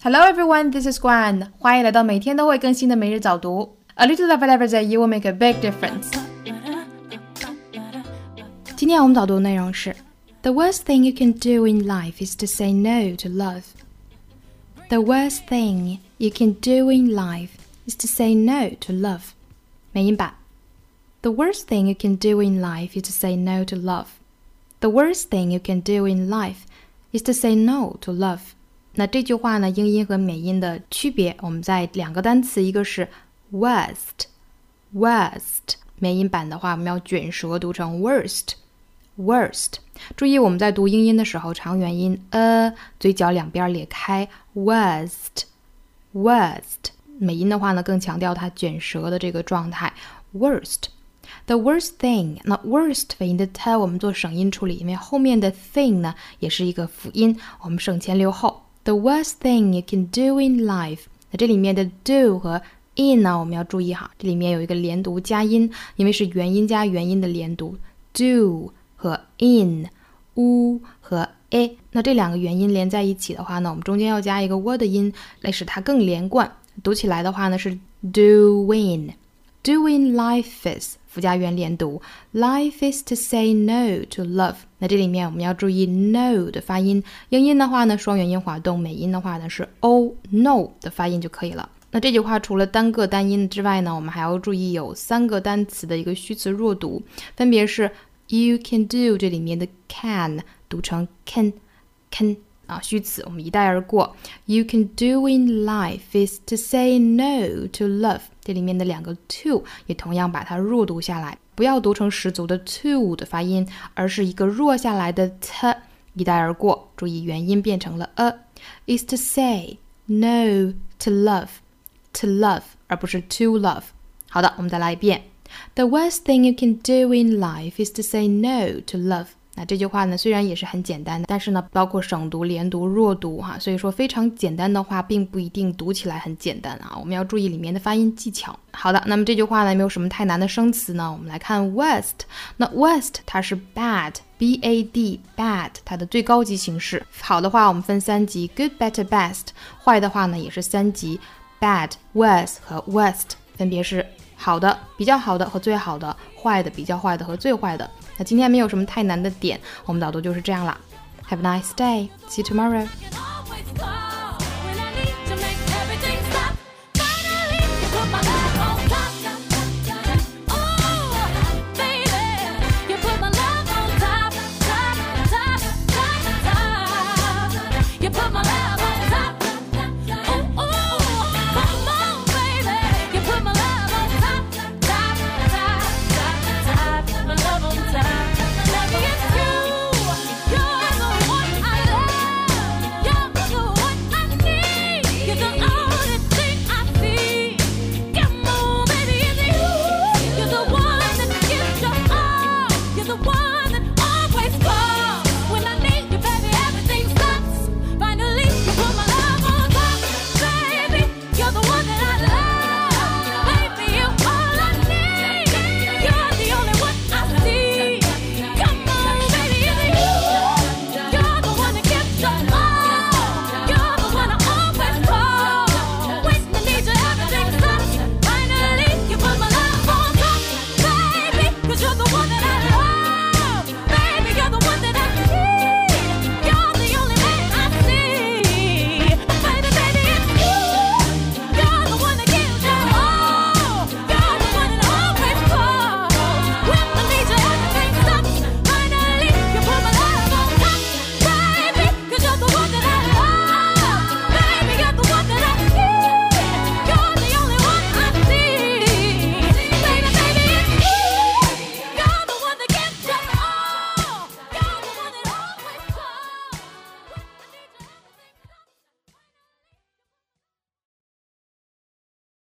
Hello everyone, this is Guan. 欢迎来到每天都会更新的每日早读。A little of whatever that you will make a big difference. 今天我们早读的内容是 The worst thing you can do in life is to say no to love. The worst thing you can do in life is to say no to love. 美音版 The worst thing you can do in life is to say no to love. The worst thing you can do in life is to say no to love. 那这句话呢，英音和美音的区别，我们在两个单词，一个是 worst， 美音版的话，我们要卷舌读成 worst。注意我们在读英音的时候，长元音嘴角两边裂开 worst。美音的话呢，更强调它卷舌的这个状态 worst。The worst thing， 那 worst 尾音的 t 我们做省音处理，因为后面的 thing 呢也是一个辅音，我们省前留后。The worst thing you can do in life， 那这里面的 do 和 in 呢，我们要注意哈，这里面有一个连读加音，因为是元音加元音的连读 do 和 in u 和 a， 那这两个元音连在一起的话呢，我们中间要加一个 w 的音来使它更连贯，读起来的话呢是 doing life is 附加元连读 Life is to say no to love， 那这里面我们要注意 no 的发音，英音的话呢双元音滑动，美音的话呢是 o no 的发音就可以了。那这句话除了单个单音之外呢，我们还要注意有三个单词的一个虚词弱读，分别是 you can do 这里面的 can 读成 can 虚词我们一带而过。 You can do in life is to say no to love， 这里面的两个 to 也同样把它弱读下来，不要读成十足的 to 的发音，而是一个弱下来的 t 一带而过，注意元音变成了 is to say no to love 而不是 to love。 好的，我们再来一遍。 The worst thing you can do in life is to say no to love。那这句话呢，虽然也是很简单的，但是呢，包括省读、连读、弱读哈，所以说非常简单的话，并不一定读起来很简单啊。我们要注意里面的发音技巧。好的，那么这句话呢，没有什么太难的生词呢。我们来看 worst， 那 worst 它是 bad， 它的最高级形式。好的话，我们分三级 ，good better best； 坏的话呢，也是三级 ，bad worse 和 worst， 分别是好的、比较好的和最好的，坏的、比较坏的和最坏的。那今天没有什么太难的点，我们导读就是这样啦。Have a nice day. See you tomorrow.